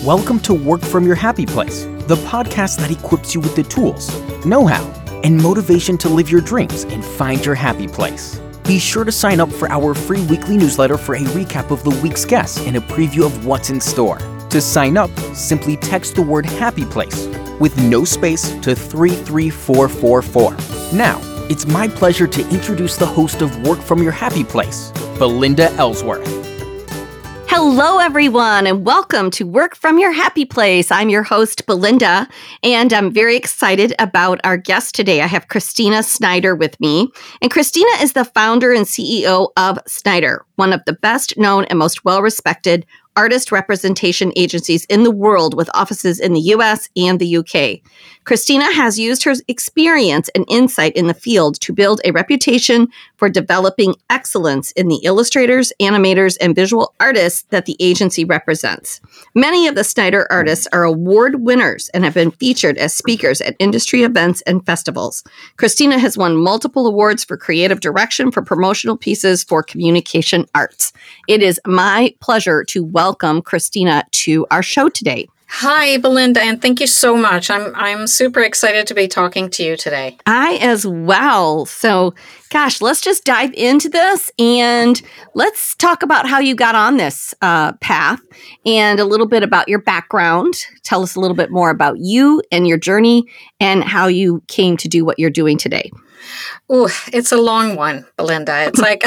Welcome to Work From Your Happy Place, the podcast that equips you with the tools, know-how, and motivation to live your dreams and find your happy place. Be sure to sign up for our free weekly newsletter for a recap of the week's guests and a preview of what's in store. To sign up, simply text the word Happy Place with no space to 33444. Now, it's my pleasure to introduce the host of Work From Your Happy Place, Belinda Ellsworth. Hello, everyone, and welcome to Work From Your Happy Place. I'm your host, Belinda, and I'm very excited about our guest today. I have Christina Snyder with me, and Christina is the founder and CEO of Snyder, one of the best known and most well-respected artist representation agencies in the world with offices in the US and the UK. Christina has used her experience and insight in the field to build a reputation for developing excellence in the illustrators, animators, and visual artists that the agency represents. Many of the Snyder artists are award winners and have been featured as speakers at industry events and festivals. Christina has won multiple awards for creative direction for promotional pieces for communication arts. It is my pleasure to welcome Christina to our show today. Hi, Belinda, and thank you so much. I'm super excited to be talking to you today. I as well. So, gosh, let's just dive into this and let's talk about how you got on this path and a little bit about your background. Tell us a little bit more about you and your journey and how you came to do what you're doing today. Ooh, it's a long one, Belinda. It's like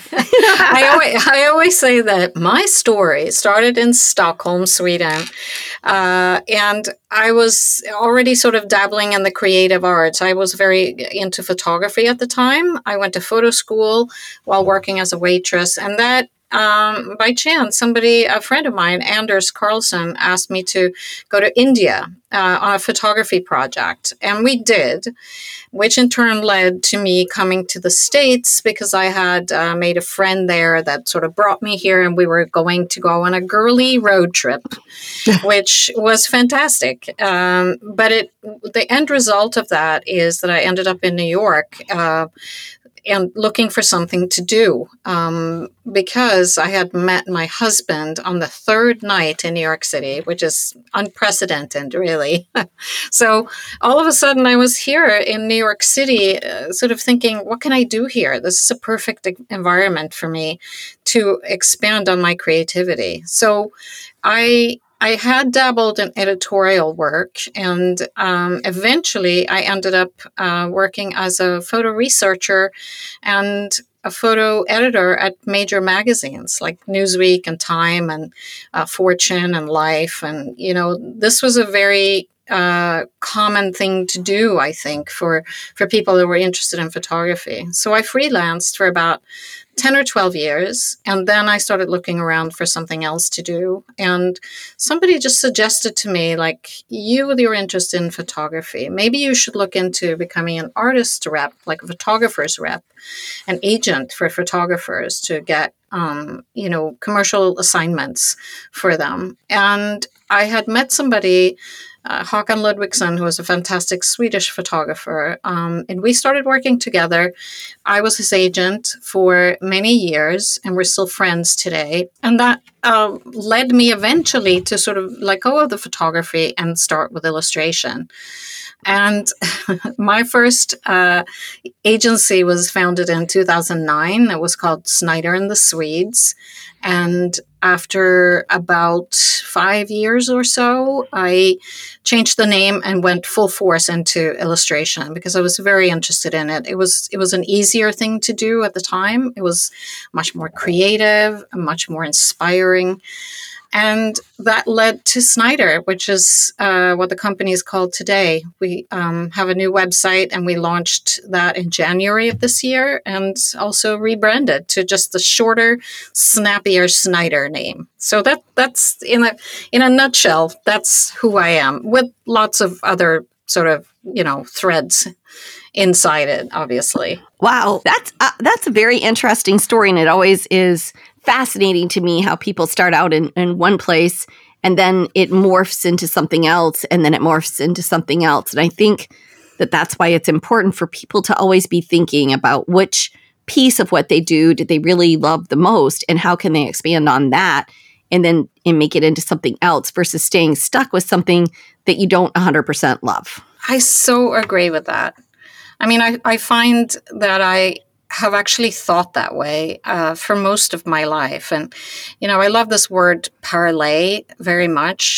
I always say that my story started in Stockholm, Sweden, and I was already sort of dabbling in the creative arts. I was very into photography at the time. I went to photo school while working as a waitress, and that by chance, a friend of mine, Anders Carlson, asked me to go to India on a photography project. And we did, which in turn led to me coming to the States because I had made a friend there that sort of brought me here, and we were going to go on a girly road trip, which was fantastic. But the end result of that is that I ended up in New York and looking for something to do because I had met my husband on the third night in New York City, which is unprecedented, really. So all of a sudden I was here in New York City sort of thinking, what can I do here? This is a perfect environment for me to expand on my creativity. So I had dabbled in editorial work, and eventually I ended up working as a photo researcher and a photo editor at major magazines like Newsweek and Time and Fortune and Life. And, this was a very common thing to do, I think, for people that were interested in photography. So I freelanced for about 10 or 12 years, and then I started looking around for something else to do. And somebody just suggested to me, like, you with your interest in photography, maybe you should look into becoming an artist rep, like a photographer's rep, an agent for photographers to get, commercial assignments for them. And I had met somebody, Håkan Ludvigsson, who was a fantastic Swedish photographer, and we started working together. I was his agent for many years, and we're still friends today. And that led me eventually to sort of let go of the photography and start with illustration. And my first agency was founded in 2009. It was called Snyder and the Swedes. And after about 5 years or so, I changed the name and went full force into illustration because I was very interested in it. It was an easier thing to do at the time. It was much more creative, much more inspiring. And that led to Snyder, which is what the company is called today. We have a new website, and we launched that in January of this year, and also rebranded to just the shorter, snappier Snyder name. So that's in a nutshell, that's who I am, with lots of other sort of threads inside it, obviously. Wow, that's a very interesting story, and it always is fascinating to me how people start out in one place and then it morphs into something else and then it morphs into something else. And I think that that's why it's important for people to always be thinking about which piece of what they do they really love the most and how can they expand on that and make it into something else versus staying stuck with something that you don't 100% love. I so agree with that. I mean, I find that I have actually thought that way for most of my life. And, I love this word parlay very much,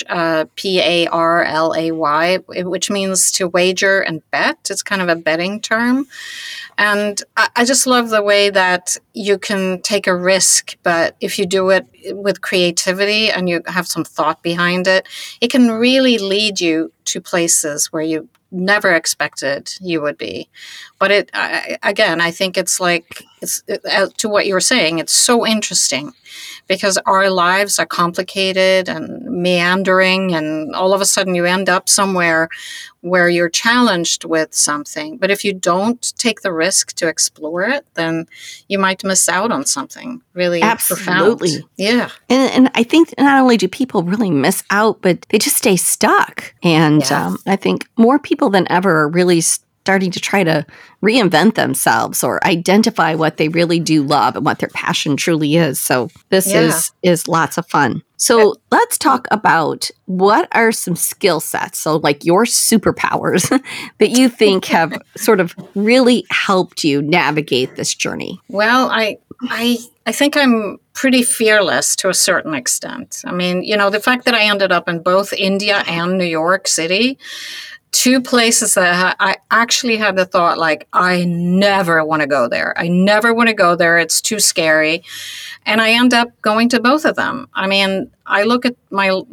Parlay, which means to wager and bet. It's kind of a betting term. And I just love the way that you can take a risk, but if you do it with creativity and you have some thought behind it, it can really lead you to places where you never expected you would be. But I think it's like, to what you were saying, it's so interesting because our lives are complicated and meandering, and all of a sudden you end up somewhere where you're challenged with something. But if you don't take the risk to explore it, then you might miss out on something really Absolutely. profound. Yeah. And I think not only do people really miss out, but they just stay stuck. And I think more people than ever are really starting to try to reinvent themselves or identify what they really do love and what their passion truly is. So this is lots of fun. So let's talk about what are some skill sets, so like your superpowers that you think have sort of really helped you navigate this journey. Well, I think I'm pretty fearless to a certain extent. I mean, the fact that I ended up in both India and New York City, two places that I actually had the thought, like, I never want to go there. I never want to go there. It's too scary. And I end up going to both of them. I mean, I look at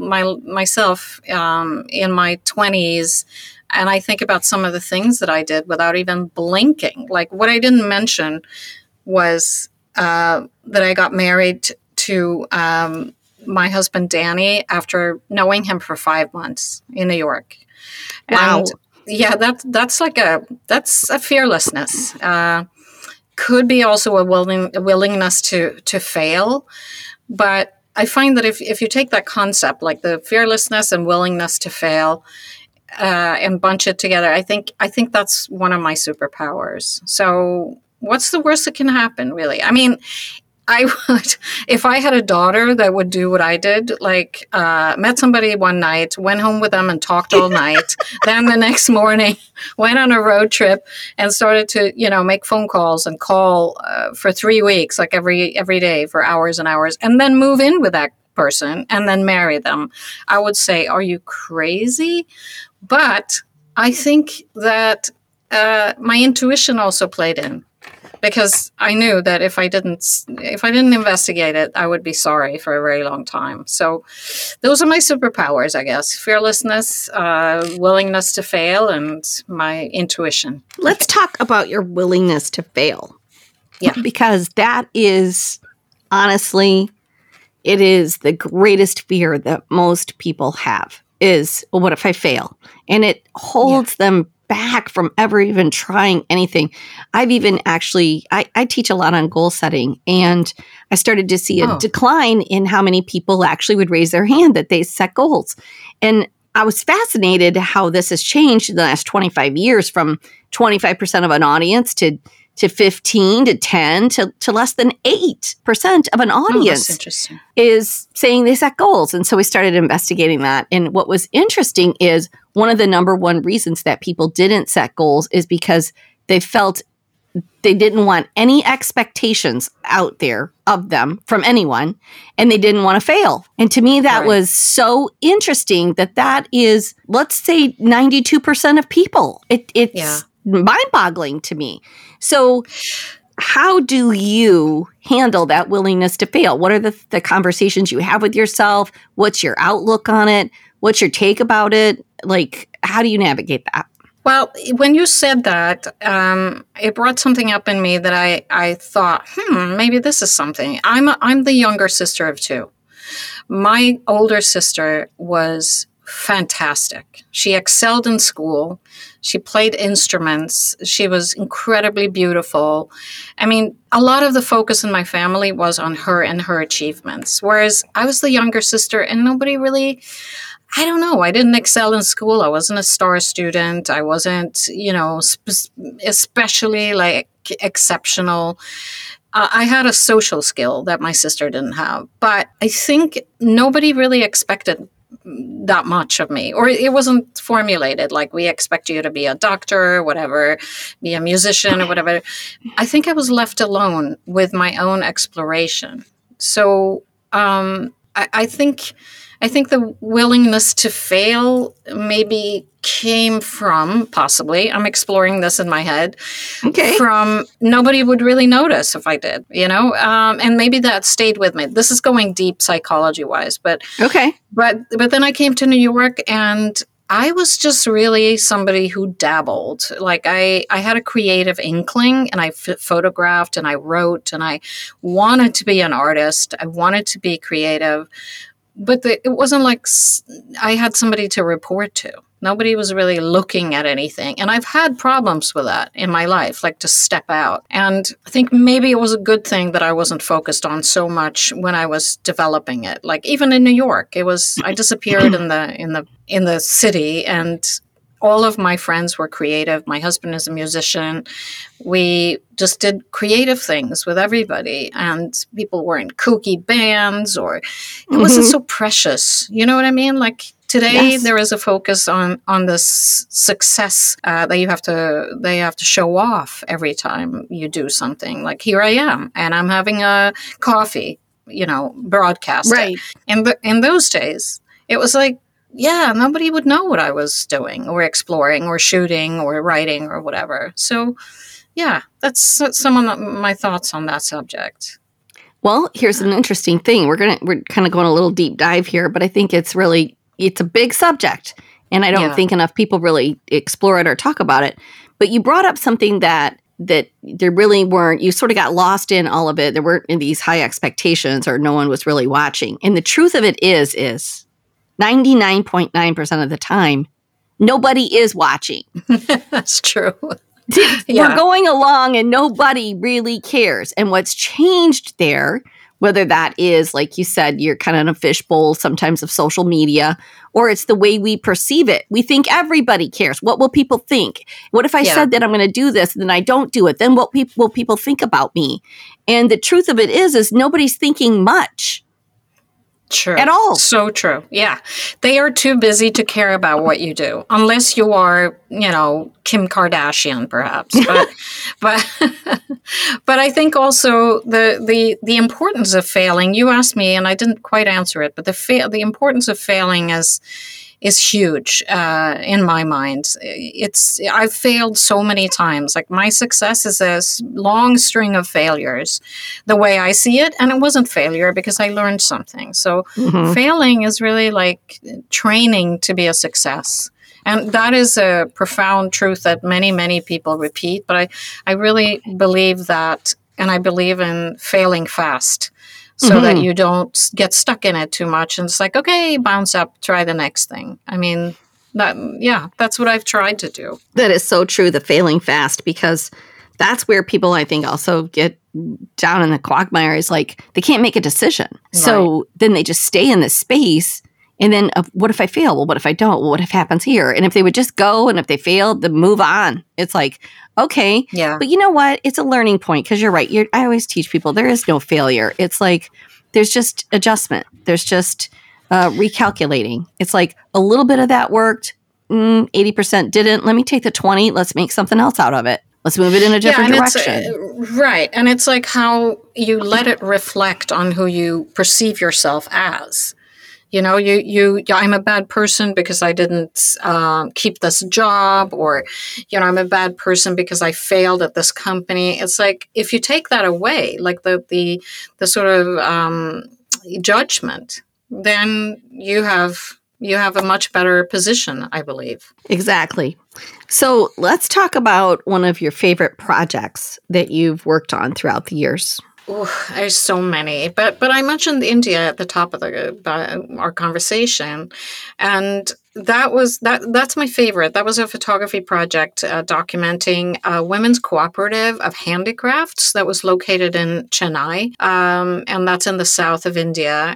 myself in my 20s, and I think about some of the things that I did without even blinking. Like, what I didn't mention was that I got married to my husband, Danny, after knowing him for 5 months in New York. Wow. And yeah, that's a fearlessness. Could be also a willingness to fail. But I find that if you take that concept, like the fearlessness and willingness to fail, and bunch it together, I think that's one of my superpowers. So what's the worst that can happen, really? I mean, I would, if I had a daughter that would do what I did, like met somebody one night, went home with them and talked all night, then the next morning went on a road trip and started to, make phone calls and call for 3 weeks, like every day for hours and hours, and then move in with that person and then marry them. I would say, are you crazy? But I think that my intuition also played in. Because I knew that if I didn't investigate it, I would be sorry for a very long time. So those are my superpowers, I guess. Fearlessness, willingness to fail, and my intuition. Let's talk about your willingness to fail. Yeah. Because that is, honestly, it is the greatest fear that most people have is, well, what if I fail? And it holds them back from ever even trying anything. I've even actually, I teach a lot on goal setting, and I started to see a decline in how many people actually would raise their hand that they set goals. And I was fascinated how this has changed in the last 25 years from 25% of an audience to 15 to 10 to less than 8% of an audience is saying they set goals. And so we started investigating that. And what was interesting is one of the number one reasons that people didn't set goals is because they felt they didn't want any expectations out there of them from anyone, and they didn't want to fail. And to me, that was so interesting that is, let's say, 92% of people. It's mind-boggling to me. So how do you handle that willingness to fail? What are the conversations you have with yourself? What's your outlook on it? What's your take about it? Like, how do you navigate that? Well, when you said that, it brought something up in me that I thought, maybe this is something. I'm the younger sister of two. My older sister was fantastic. She excelled in school. She played instruments. She was incredibly beautiful. I mean, a lot of the focus in my family was on her and her achievements, whereas I was the younger sister and nobody really, I don't know, I didn't excel in school. I wasn't a star student. I wasn't, especially like exceptional. I had a social skill that my sister didn't have, but I think nobody really expected that much of me, or it wasn't formulated like we expect you to be a doctor or whatever, be a musician or whatever. I think I was left alone with my own exploration. So I think the willingness to fail maybe came from, possibly, I'm exploring this in my head, Okay. from nobody would really notice if I did, and maybe that stayed with me. This is going deep psychology wise, but Okay. then I came to New York and I was just really somebody who dabbled. Like I had a creative inkling and I photographed and I wrote and I wanted to be an artist. I wanted to be creative. But it wasn't like I had somebody to report to. Nobody was really looking at anything. And I've had problems with that in my life, like to step out. And I think maybe it was a good thing that I wasn't focused on so much when I was developing it. Like even in New York, I disappeared in the city, and all of my friends were creative. My husband is a musician. We just did creative things with everybody, and people were in kooky bands, or it wasn't so precious. You know what I mean? Like today, there is a focus on this success that they have to show off every time you do something. Like here I am, and I'm having a coffee, broadcast. Right. In those days, it was like, yeah, nobody would know what I was doing or exploring or shooting or writing or whatever. So, yeah, that's some of my thoughts on that subject. Well, here's an interesting thing. We're kind of going a little deep dive here, but I think it's a big subject, and I don't think enough people really explore it or talk about it. But you brought up something that there really weren't. You sort of got lost in all of it. There weren't these high expectations, or no one was really watching. And the truth of it is 99.9% of the time, nobody is watching. That's true. We're going along and nobody really cares. And what's changed there, whether that is, like you said, you're kind of in a fishbowl sometimes of social media, or it's the way we perceive it. We think everybody cares. What will people think? What if I said that I'm going to do this and then I don't do it? Then what will people think about me? And the truth of it is nobody's thinking much. True. At all. So true. Yeah. They are too busy to care about what you do, unless you are, Kim Kardashian, perhaps. But but I think also the importance of failing, you asked me and I didn't quite answer it, but the importance of failing is huge in my mind. I've failed so many times. Like my success is a long string of failures, the way I see it, and it wasn't failure because I learned something. So failing is really like training to be a success. And that is a profound truth that many, many people repeat. But I really believe that, and I believe in failing fast, so that you don't get stuck in it too much. And it's like, okay, bounce up, try the next thing. I mean, that's what I've tried to do. That is so true, the failing fast, because that's where people, I think, also get down in the quagmire is like, they can't make a decision. Right. So then they just stay in this space. And then what if I fail? Well, what if I don't? Well, what if happens here? And if they would just go, and if they failed, then move on. It's like, okay. Yeah. But you know what? It's a learning point, because you're right. I always teach people there is no failure. It's like there's just adjustment. There's just recalculating. It's like a little bit of that worked, 80% didn't. Let me take the 20. Let's make something else out of it. Let's move it in a different direction. Right. And it's like how you let it reflect on who you perceive yourself as. I'm a bad person because I didn't keep this job, or, I'm a bad person because I failed at this company. It's like, if you take that away, like the sort of judgment, then you have a much better position, I believe. Exactly. So let's talk about one of your favorite projects that you've worked on throughout the years. Ooh, there's so many, but I mentioned India at the top of our conversation, and that's my favorite. That was a photography project documenting a women's cooperative of handicrafts that was located in Chennai, and that's in the south of India.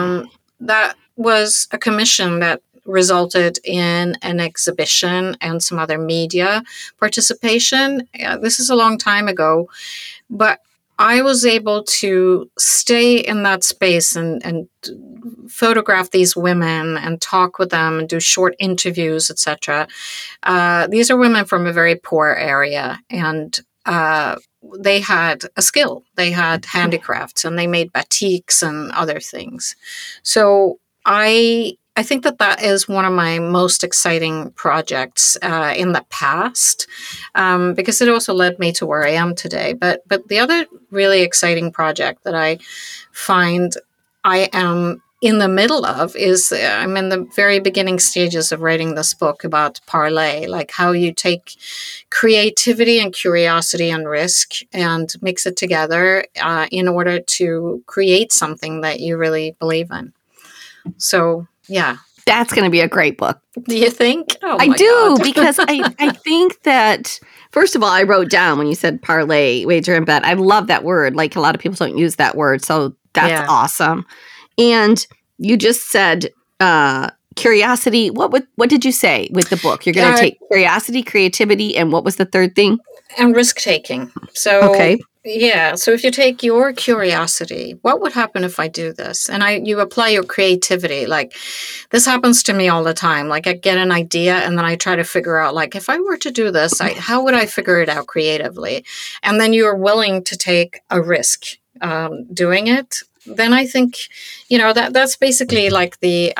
That was a commission that resulted in an exhibition and some other media participation. This is a long time ago, but I was able to stay in that space and photograph these women and talk with them and do short interviews, etc. These are women from a very poor area, and they had a skill. They had handicrafts, and they made batiks and other things. So I think that is one of my most exciting projects in the past, because it also led me to where I am today. But the other really exciting project that I find I am in the middle of is I'm in the very beginning stages of writing this book about parlay, like how you take creativity and curiosity and risk and mix it together in order to create something that you really believe in. So, yeah. That's going to be a great book. Do you think? Oh, I do, because I think that, first of all, I wrote down when you said parlay, wager and bet. I love that word. Like, a lot of people don't use that word. So that's awesome. And you just said curiosity. What did you say with the book? You're going to take curiosity, creativity, and what was the third thing? And risk-taking. So, okay. Yeah. So if you take your curiosity, what would happen if I do this? And you apply your creativity. Like, this happens to me all the time. Like, I get an idea and then I try to figure out, like, if I were to do this, how would I figure it out creatively? And then you're willing to take a risk doing it. Then I think, that's basically like the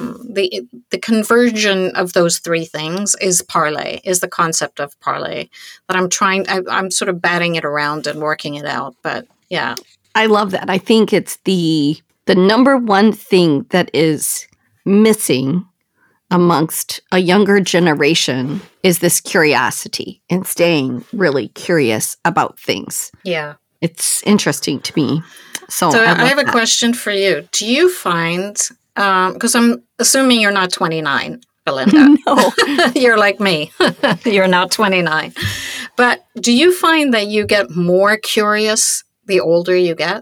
conversion of those three things is parlay, is the concept of parlay that I'm sort of batting it around and working it out. But yeah. I love that. I think it's the number one thing that is missing amongst a younger generation is this curiosity and staying really curious about things. Yeah. It's interesting to me. So I have a question for you. Do you find, because I'm assuming you're not 29, Belinda. No. You're like me. You're not 29. But do you find that you get more curious the older you get?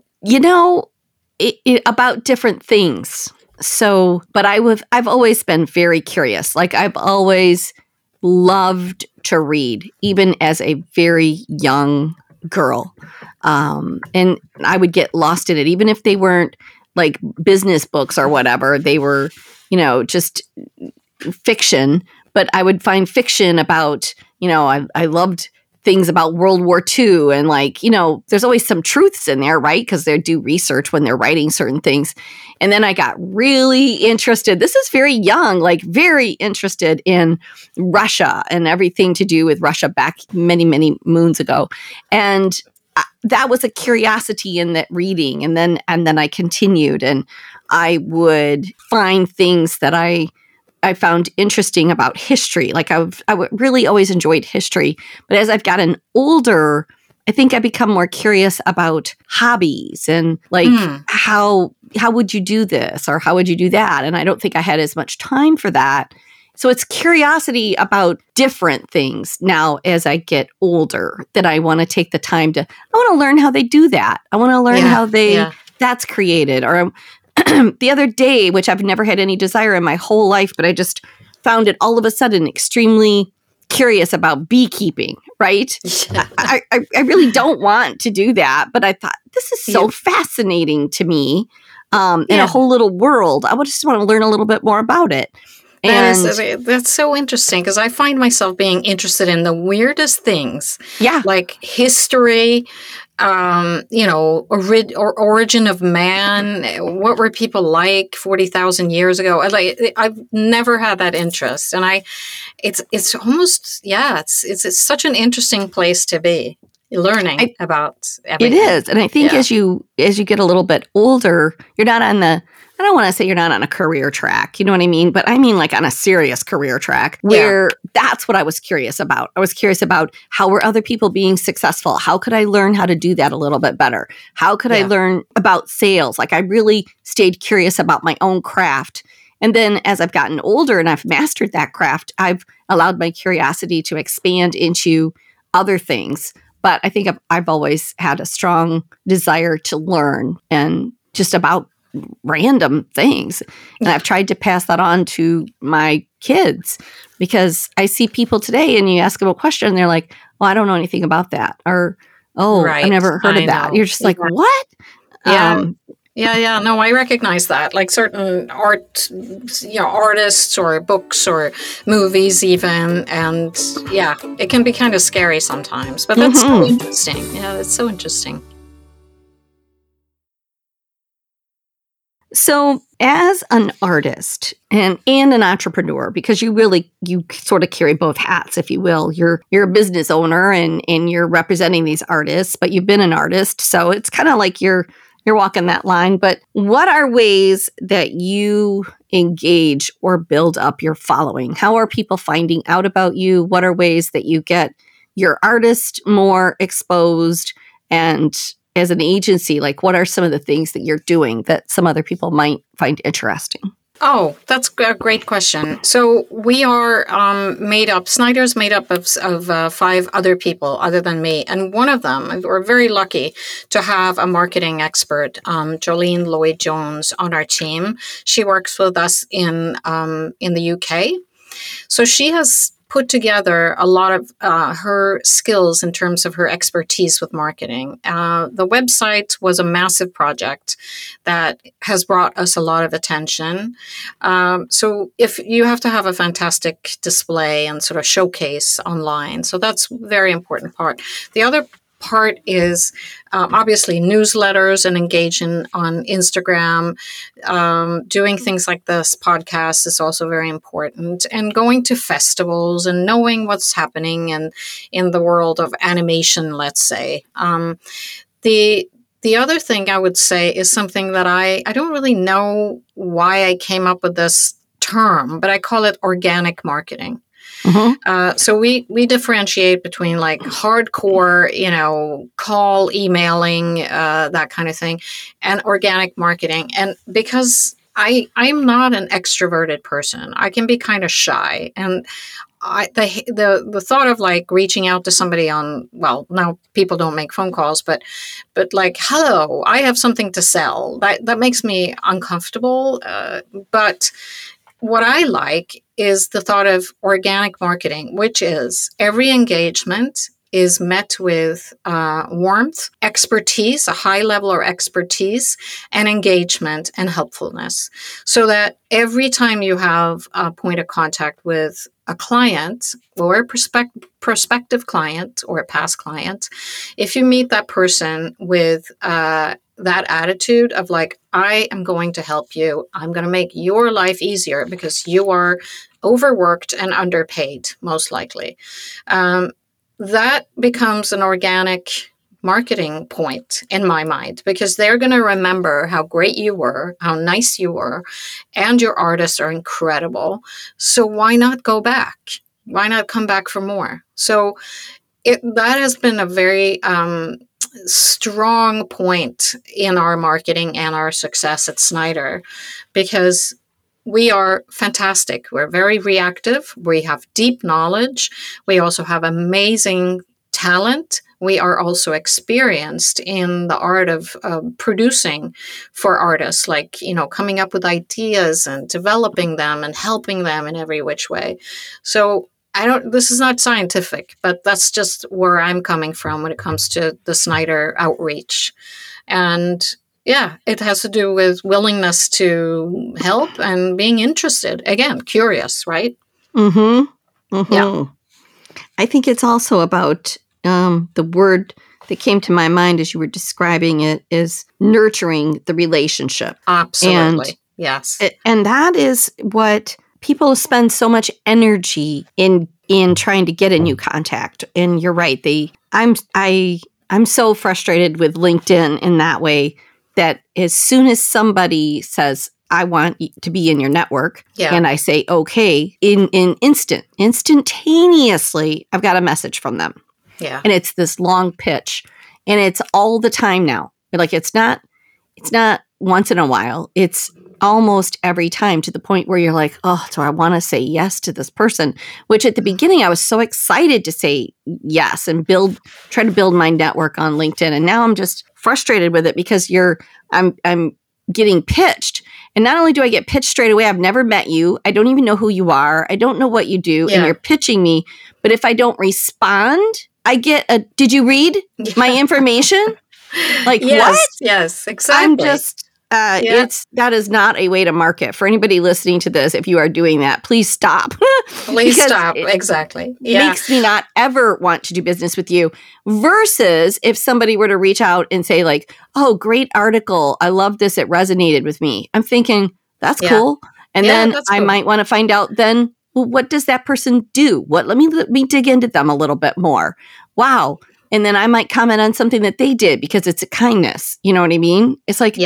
About different things. So, but I've always been very curious. Like, I've always loved to read, even as a very young girl. And I would get lost in it, even if they weren't like business books or whatever. They were, just fiction. But I would find fiction about, I loved things about World War II. And there's always some truths in there, right? Because they do research when they're writing certain things. And then I got really interested. This is very young, very interested in Russia and everything to do with Russia back many, many moons ago. And that was a curiosity in that reading. And then I continued, and I would find things that I found interesting about history. Like, I really always enjoyed history. But as I've gotten older, I think I become more curious about hobbies and how would you do this or how would you do that? And I don't think I had as much time for that. So it's curiosity about different things now as I get older that I want to take the time I want to learn how they do that. I want to learn how that's created. Or the other day, which I've never had any desire in my whole life, but I just found it all of a sudden extremely curious about beekeeping, right? I really don't want to do that, but I thought this is so fascinating to me in a whole little world. I would just want to learn a little bit more about it. That's so interesting, because I find myself being interested in the weirdest things. Yeah. Like history, origin of man. What were people like 40,000 years ago? I've never had that interest. And it's almost, it's such an interesting place to be learning about everything. It is. And I think as you get a little bit older, you're not on I don't want to say you're not on a career track, you know what I mean? But I mean on a serious career track where that's what I was curious about. I was curious about how were other people being successful? How could I learn how to do that a little bit better? How could I learn about sales? I really stayed curious about my own craft. And then as I've gotten older and I've mastered that craft, I've allowed my curiosity to expand into other things. But I think I've always had a strong desire to learn and just about random things. And I've tried to pass that on to my kids, because I see people today and you ask them a question and they're like, well, I don't know anything about that. Or Oh, I've Right. never heard I of that. know. You're just like, Yeah. what? Yeah. Um, Yeah. No, I recognize that. Like certain artists or books or movies, even. And yeah, it can be kind of scary sometimes. But that's so mhm. interesting. Yeah, that's so interesting. So, as an artist and an entrepreneur, because you sort of carry both hats, if you will. You're a business owner and you're representing these artists, but you've been an artist, so it's kind of like you're walking that line. But what are ways that you engage or build up your following? How are people finding out about you? What are ways that you get your artist more exposed? And as an agency, like what are some of the things that you're doing that some other people might find interesting? Oh, that's a great question. So we are Snyder's made up of 5 other people other than me. And one of them, we're very lucky to have a marketing expert, Jolene Lloyd-Jones, on our team. She works with us in the UK. So she has put together a lot of her skills in terms of her expertise with marketing. The website was a massive project that has brought us a lot of attention. So if you have to have a fantastic display and sort of showcase online. So that's a very important part. The other part is obviously newsletters and engaging on Instagram. Doing things like this podcast is also very important, and going to festivals and knowing what's happening in the world of animation, let's say. The other thing I would say is something that I don't really know why I came up with this term, but I call it organic marketing. Mm-hmm. So we differentiate between like hardcore, call, emailing, that kind of thing, and organic marketing. And because I'm not an extroverted person, I can be kind of shy, and the thought of like reaching out to somebody now people don't make phone calls, but like, hello, I have something to sell, that makes me uncomfortable. But what I like is the thought of organic marketing, which is every engagement is met with warmth, expertise, a high level of expertise, and engagement and helpfulness. So that every time you have a point of contact with a client or a prospective client or a past client, if you meet that person with that attitude of like, I am going to help you, I'm going to make your life easier because you are overworked and underpaid, most likely. That becomes an organic marketing point in my mind, because they're going to remember how great you were, how nice you were, and your artists are incredible. So why not go back? Why not come back for more? So that has been a very strong point in our marketing and our success at Snyder, because we are fantastic. We're very reactive. We have deep knowledge. We also have amazing talent. We are also experienced in the art of producing for artists, like, coming up with ideas and developing them and helping them in every which way. So this is not scientific, but that's just where I'm coming from when it comes to the Snyder outreach. And yeah, it has to do with willingness to help and being interested. Again, curious, right? Mm-hmm. Mm-hmm. Yeah. I think it's also about the word that came to my mind as you were describing it is nurturing the relationship. Absolutely. Yes. And that is what people spend so much energy in trying to get a new contact. And you're right. I'm so frustrated with LinkedIn in that way, that as soon as somebody says, I want to be in your network, and I say, okay, instantaneously, I've got a message from them. Yeah. And it's this long pitch, and it's all the time now. Like, it's not once in a while. It's almost every time, to the point where you're like, oh, do I want to say yes to this person? Which at the beginning, I was so excited to say yes and try to build my network on LinkedIn. And now I'm just frustrated with it because I'm getting pitched. And not only do I get pitched straight away, I've never met you. I don't even know who you are. I don't know what you do. Yeah. And you're pitching me. But if I don't respond, I get a, did you read my information? Like, yes, what? Yes, exactly. I'm just, that is not a way to market. For anybody listening to this, if you are doing that, please stop. Please stop. Exactly. Makes me not ever want to do business with you. Versus if somebody were to reach out and say like, oh, great article. I love this. It resonated with me. I'm thinking, that's cool. And then I might want to find out then, well, what does that person do? Let me dig into them a little bit more. Wow. And then I might comment on something that they did because it's a kindness. You know what I mean? It's like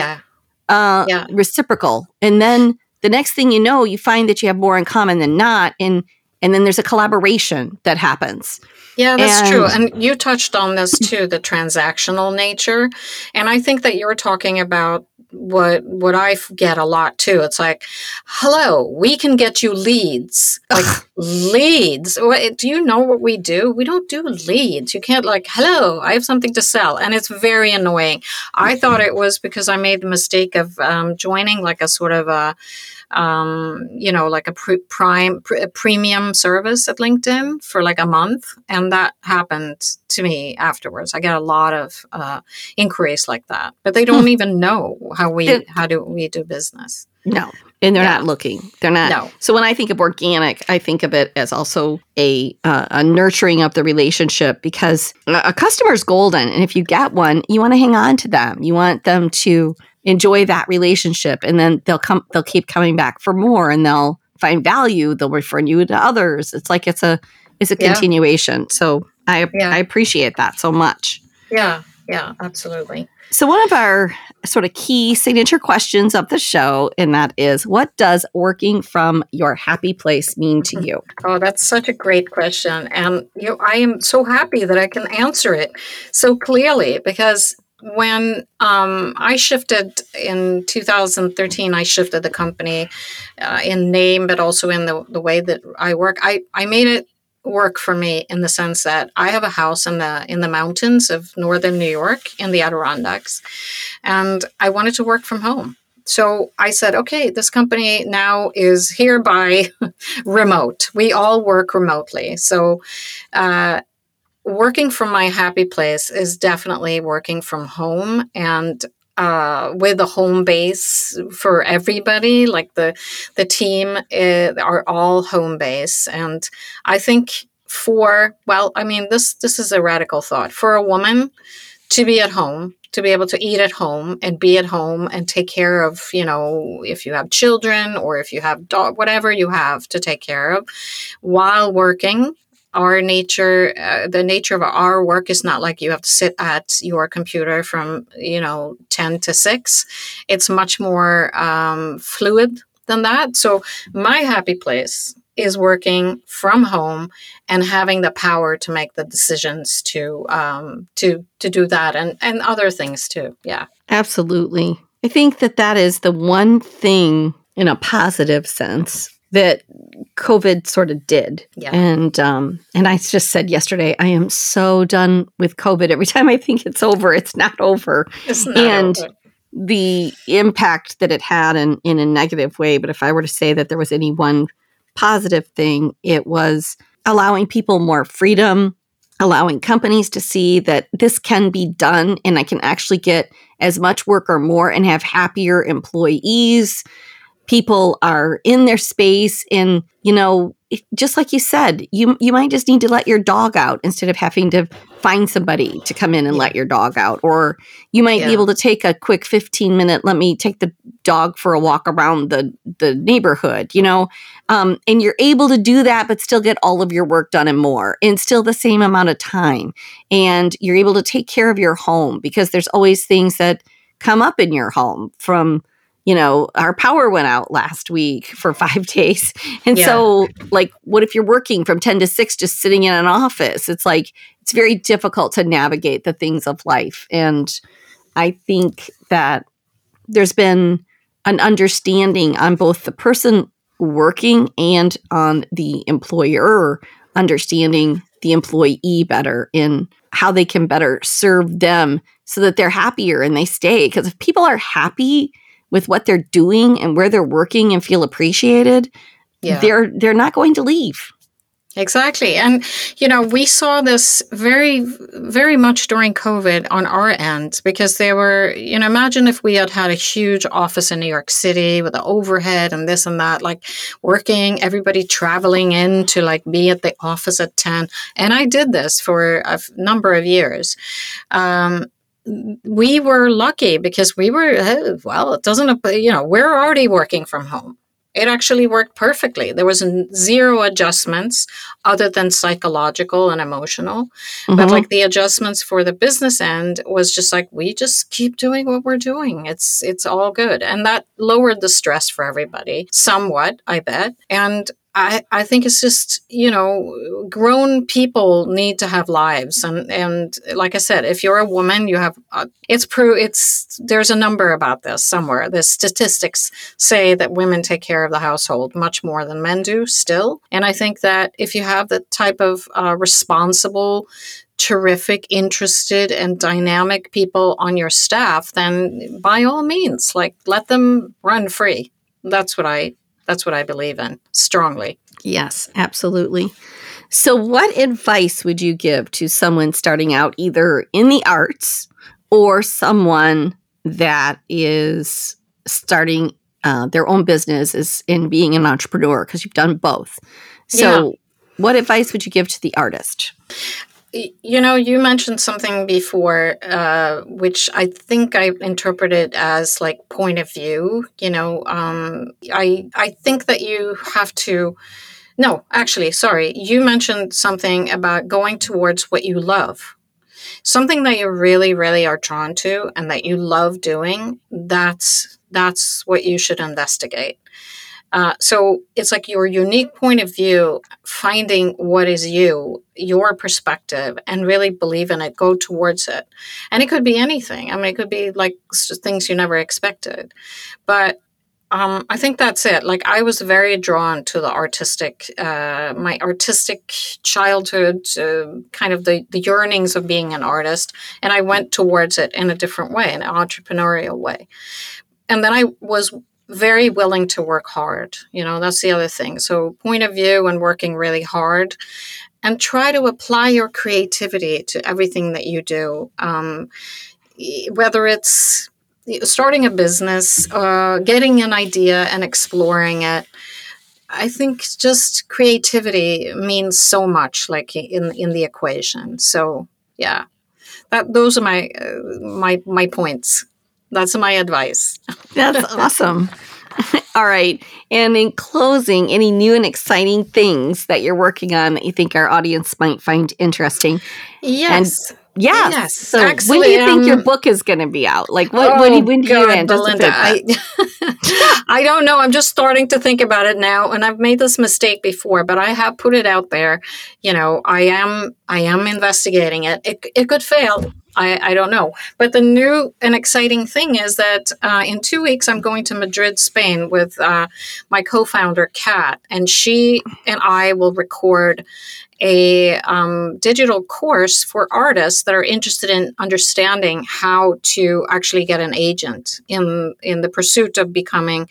reciprocal. And then the next thing you know, you find that you have more in common than not. And then there's a collaboration that happens. Yeah, that's true. And you touched on this too, the transactional nature. And I think that you're talking about what I get a lot too. It's like, hello, we can get you leads. Like leads. Do you know what we do? We don't do leads. You can't like, hello, I have something to sell. And it's very annoying. I thought it was because I made the mistake of joining like a sort of a like a premium service at LinkedIn for like a month. And that happened to me afterwards. I get a lot of inquiries like that, but they don't even know how do we do business. No. And they're not looking. They're not. No. So when I think of organic, I think of it as also a nurturing of the relationship, because a customer's golden. And if you get one, you want to hang on to them. You want them to enjoy that relationship, and then they'll keep coming back for more, and they'll find value. They'll refer you to others. It's like it's a continuation. So I appreciate that so much. Yeah, absolutely. So one of our sort of key signature questions of the show, and that is, what does working from your happy place mean to you? Oh, that's such a great question. And I am so happy that I can answer it so clearly, because when I shifted in 2013, I shifted the company in name, but also in the way that I work. I made it work for me in the sense that I have a house in the mountains of northern New York in the Adirondacks, and I wanted to work from home. So I said, okay, this company now is hereby remote. We all work remotely. So working from my happy place is definitely working from home, and with a home base for everybody. Like the team are all home base. And I think this is a radical thought. For a woman to be at home, to be able to eat at home and be at home and take care of, if you have children or if you have dog, whatever you have to take care of while working. Our nature, the nature of our work is not like you have to sit at your computer from, 10 to 6. It's much more fluid than that. So my happy place is working from home and having the power to make the decisions to do that and other things too. Yeah, absolutely. I think that is the one thing in a positive sense that COVID sort of did. Yeah. And I just said yesterday, I am so done with COVID. Every time I think it's over, it's not over. It's not over. The impact that it had in a negative way. But if I were to say that there was any one positive thing, it was allowing people more freedom, allowing companies to see that this can be done and I can actually get as much work or more and have happier employees. People are in their space, and, just like you said, you might just need to let your dog out instead of having to find somebody to come in and let your dog out. Or you might be able to take a quick 15-minute, let me take the dog for a walk around the neighborhood, and you're able to do that, but still get all of your work done and more, and still the same amount of time. And you're able to take care of your home, because there's always things that come up in your home from, our power went out last week for 5 days. And so, like, what if you're working from 10 to 6, just sitting in an office? It's like, it's very difficult to navigate the things of life. And I think that there's been an understanding on both the person working and on the employer understanding the employee better in how they can better serve them so that they're happier and they stay. Because if people are happy with what they're doing and where they're working and feel appreciated, they're not going to leave. Exactly. And, we saw this very, very much during COVID on our end because there were, imagine if we had had a huge office in New York City with the overhead and this and that, like working, everybody traveling in to like be at the office at 10. And I did this for a number of years. We were lucky because we were, it doesn't, we're already working from home. It actually worked perfectly. There was zero adjustments other than psychological and emotional. Mm-hmm. But like the adjustments for the business end was just like, we just keep doing what we're doing. It's all good. And that lowered the stress for everybody somewhat, I bet. And I think it's just, grown people need to have lives. And like I said, if you're a woman, you have, there's a number about this somewhere. The statistics say that women take care of the household much more than men do still. And I think that if you have the type of responsible, terrific, interested, and dynamic people on your staff, then by all means, like let them run free. That's what I believe in strongly. Yes, absolutely. So what advice would you give to someone starting out either in the arts or someone that is starting their own business is in being an entrepreneur? Because you've done both. So what advice would you give to the artist? You mentioned something before, which I think I interpreted as like point of view. I think that you have to. No, actually, sorry. You mentioned something about going towards what you love. Something that you really, really are drawn to and that you love doing, that's what you should investigate. So it's like your unique point of view, finding what is your perspective, and really believe in it, go towards it. And it could be anything. I mean, it could be like things you never expected. But I think that's it. Like I was very drawn to the artistic, my artistic childhood, kind of the yearnings of being an artist. And I went towards it in a different way, an entrepreneurial way. And then I was very willing to work hard. That's the other thing. So point of view and working really hard, and try to apply your creativity to everything that you do. Whether it's starting a business, getting an idea and exploring it. I think just creativity means so much, like in the equation. So yeah, those are my points. That's my advice. That's awesome. All right. And in closing, any new and exciting things that you're working on that you think our audience might find interesting? Yes. Yes. So actually, when do you think your book is going to be out? Like when do you anticipate that? I don't know. I'm just starting to think about it now, and I've made this mistake before, but I have put it out there. I am investigating it. It could fail. I don't know. But the new and exciting thing is that in 2 weeks, I'm going to Madrid, Spain with my co-founder, Kat, and she and I will record a digital course for artists that are interested in understanding how to actually get an agent in the pursuit of becoming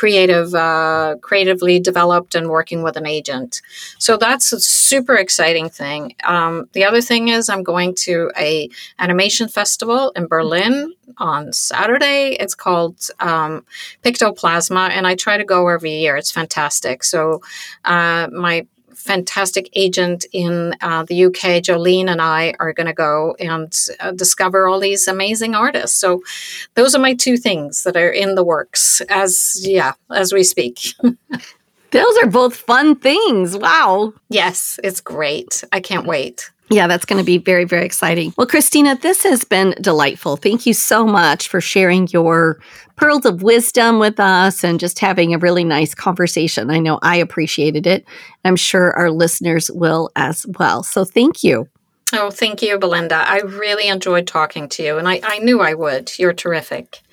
creatively developed and working with an agent. So that's a super exciting thing. The other thing is I'm going to a animation festival in Berlin on Saturday. It's called Pictoplasma, and I try to go every year. It's fantastic. So my fantastic agent in the UK, Jolene, and I are going to go and discover all these amazing artists. So those are my two things that are in the works as we speak. Those are both fun things. Wow. Yes, it's great. I can't wait. Yeah, that's going to be very, very exciting. Well, Christina, this has been delightful. Thank you so much for sharing your pearls of wisdom with us and just having a really nice conversation. I know I appreciated it. I'm sure our listeners will as well. So thank you. Oh, thank you, Belinda. I really enjoyed talking to you, and I knew I would. You're terrific.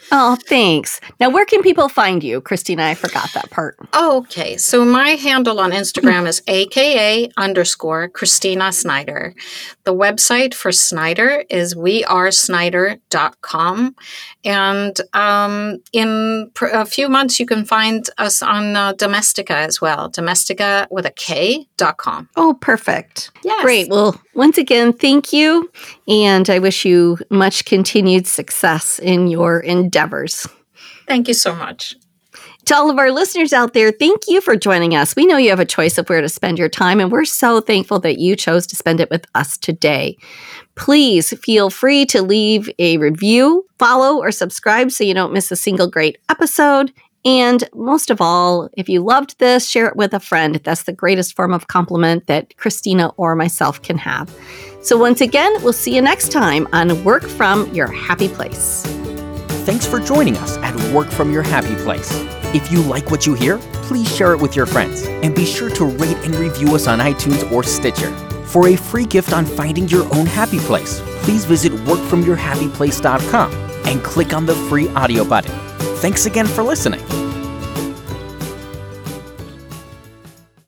Oh, thanks. Now, where can people find you? Christina, I forgot that part. Okay, so my handle on Instagram is AKA_Christina Snyder. The website for Snyder is wearesnyder.com. And in a few months, you can find us on Domestika as well, Domestika with a K.com. Oh, perfect. Yes. Great. Well, once again, thank you. And I wish you much continued success in your endeavors. Thank you so much. To all of our listeners out there, thank you for joining us. We know you have a choice of where to spend your time, and we're so thankful that you chose to spend it with us today. Please feel free to leave a review, follow, or subscribe so you don't miss a single great episode. And most of all, if you loved this, share it with a friend. That's the greatest form of compliment that Christina or myself can have. So once again, we'll see you next time on Work From Your Happy Place. Thanks for joining us at Work From Your Happy Place. If you like what you hear, please share it with your friends and be sure to rate and review us on iTunes or Stitcher. For a free gift on finding your own happy place, please visit workfromyourhappyplace.com and click on the free audio button. Thanks again for listening.